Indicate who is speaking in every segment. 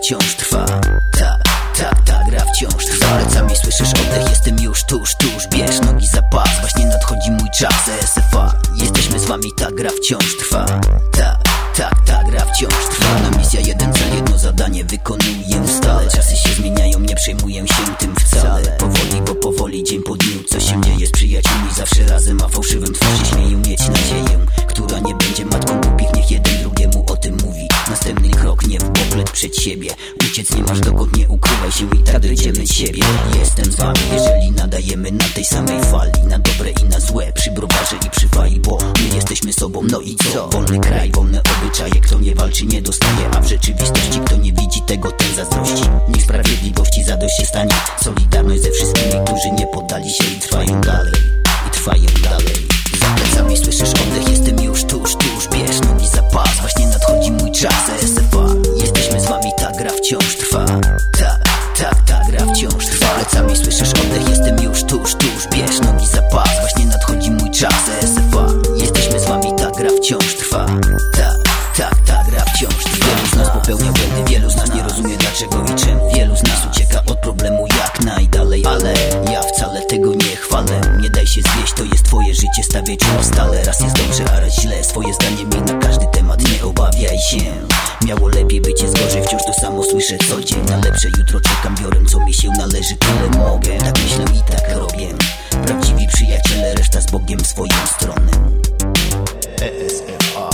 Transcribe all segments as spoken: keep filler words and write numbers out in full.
Speaker 1: wciąż trwa. Ta, tak, ta gra wciąż trwa. Plecami słyszysz oddech, jestem już tuż, tuż. Bierz nogi za pas, właśnie nadchodzi mój czas. E S F A, jesteśmy z wami, ta gra wciąż trwa. Ta, tak, ta gra wciąż trwa. Na misja jeden cel, jedno zadanie wykonuję stale. Czasy się zmieniają, nie przejmuję się tym wcale. Powoli, bo powoli, dzień po dniu, co się dzieje z przyjaciółmi. Zawsze razem, a fałszywym twarzy śmieją. Mieć nadzieję, która nie będzie matką głupich. Niech jeden drugiemu o tym mówi. Następny krok, nie w poplet przed siebie. Uciec nie masz dokąd, nie ukrywaj się, i tak dojdziemy siebie. Jestem z wami, jeżeli nadajemy na tej samej fali. Na dobre i na złe, przy browarze i przy fali. Bo my jesteśmy sobą, no i co? Wolny kraj, wolne obyczaje. Kto nie walczy, nie dostaje. A w rzeczywistości, kto nie widzi tego, ten zazdrości. Niech sprawiedliwości zadość się stanie. Solidarność ze wszystkimi, którzy nie poddali się i trwają dalej. I trwają dalej. Za plecami słyszysz oddech, jestem już tuż, tuż. Bierz nogi za pas, właśnie nadchodzi mój czas. E S F A, jesteśmy z wami, ta gra wciąż trwa. Tak, tak, ta gra wciąż trwa. Za plecami słyszysz oddech, jestem już tuż, tuż. Bierz nogi za pas, właśnie nadchodzi mój czas. E S F A, jesteśmy z wami, ta gra wciąż trwa. Tak, tak, ta gra wciąż trwa. Wielu z nas popełnia błędy, wielu z nas nie rozumie dlaczego i czemu. Wielu z nas ucieka od problemu jak najdalej. Ale ja wcale tego nie chwalę. Nie daj się zwieść, to jest twoje życie, stawiaj czoło stale. Raz jest dobrze, a raz źle, swoje zdanie miej na każdy temat, nie obawiaj się. Miało lepiej, być jest gorzej, wciąż to samo słyszę co dzień. Na lepsze jutro czekam, biorę co mi się należy, tyle mogę. Tak myślę i tak robię. Prawdziwi przyjaciele, reszta z Bogiem w swoją stronę. E S F A.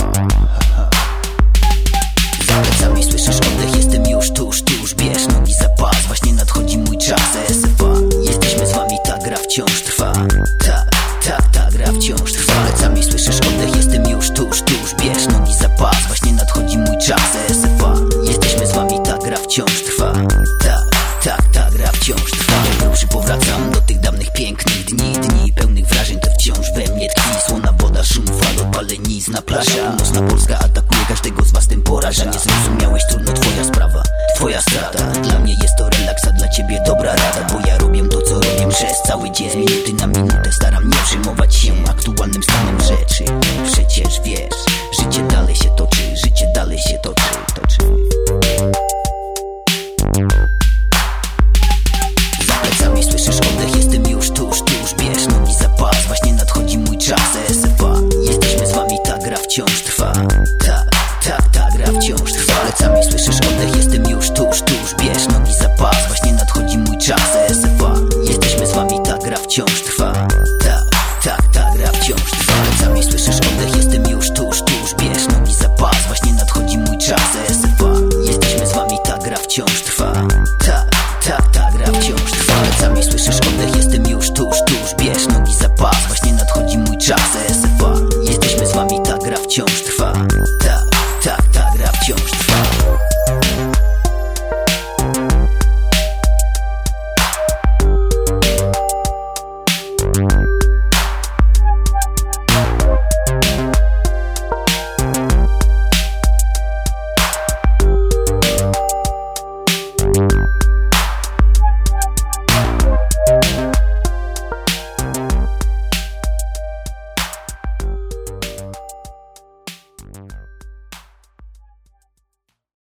Speaker 1: Za plecami słyszysz oddech, jestem już tuż, tuż. Bierz nogi za pas, właśnie nadchodzi mój czas. E S F A, jesteśmy z wami, ta gra wciąż trwa. Ta, tak, ta gra wciąż trwa. Za plecami słyszysz oddech, jestem już tuż, tuż. Bierz nogi za pas, właśnie nadchodzi mój czas. E S F A, jesteśmy z wami, ta gra wciąż trwa. Ta, tak, ta gra wciąż trwa. Jak grubszy powracam do tych dawnych pięknych dni. Dni pełnych wrażeń, to wciąż we mnie tkwi. Słona woda, szum fal, odpaleniznna plaża. Północna Polska atakuje, każdego z was tym poraża. Nie zrozumiałeś, trudno, twoja sprawa, twoja strata. Dla mnie jest to relaks, a dla ciebie dobra rada. Bo ja robię to, co robię przez cały dzień. Z minuty na minutę staram nie przejmować się aktualnym stanem rzeczy. Przecież wiesz, życie dalej się toczy, życie dalej się toczy, toczy. Za plecami słyszysz oddech, jestem już tuż, tuż. Bierz nogi za pas, właśnie nadchodzi mój czas. E S F A, jesteśmy z wami, ta gra wciąż trwa. Ta, tak, ta gra wciąż trwa. Za plecami słyszysz oddech, jestem już tuż, tuż. Bierz nogi za pas, właśnie nadchodzi mój czas. E S F A, jesteśmy z wami, ta gra wciąż trwa. Ta, tak, ta gra wciąż trwa. Za plecami słyszysz oddech, jestem już tuż, tuż. Bierz nogi za pas, właśnie nadchodzi mój czas. E S F A, jesteśmy z wami, ta gra wciąż trwa. Ta, tak, ta gra wciąż trwa. Za plecami słyszysz oddech, jestem już tuż, tuż. Bierz nogi za pas, właśnie nadchodzi mój czas. E S F A, jesteśmy z wami, ta gra wciąż trwa. Ta, tak, ta gra wciąż trwa.